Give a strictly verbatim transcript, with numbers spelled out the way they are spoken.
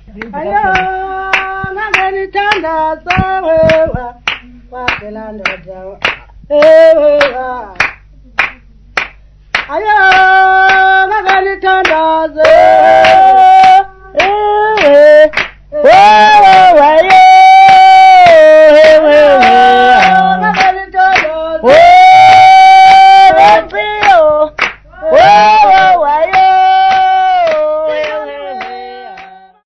Ayo, ngani tanda sawewa, wakela ndoja. Ewa. Ayo, ngani tanda sawewa.